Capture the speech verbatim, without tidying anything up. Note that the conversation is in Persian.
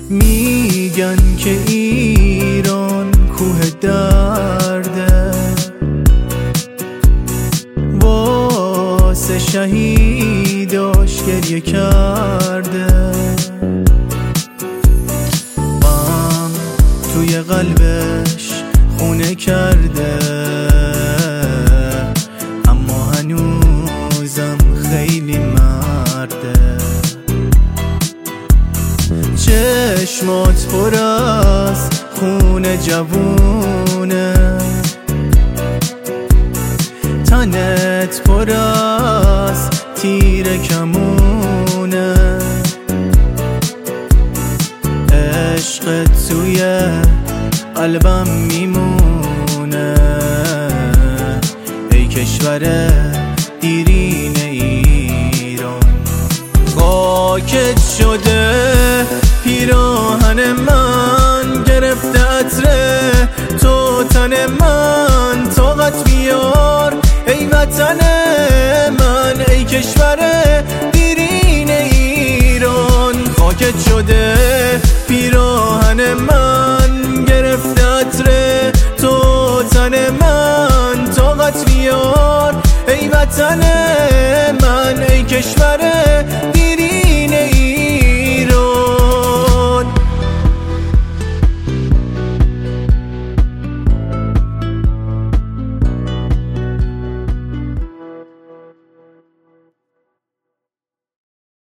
میگن که ایران کوه درده، واسه شهیداش گریه کرده. غم توی قلبش خونه کرده، اما هنوزم خیلی مرده. چشمات پر از خون جوونه، تنت پر از تیر کمونه. عشق توی قلبم میمونه، ای کشور دیرین ایران. خاکت شده پیراهن من، گرفته عطره تو تن من. طاقت بیار ای وطن من، ای کشور دیرین ایران. خاکت شده پیراهن من، گرفته عطره تو تن من. طاقت بیار ای وطن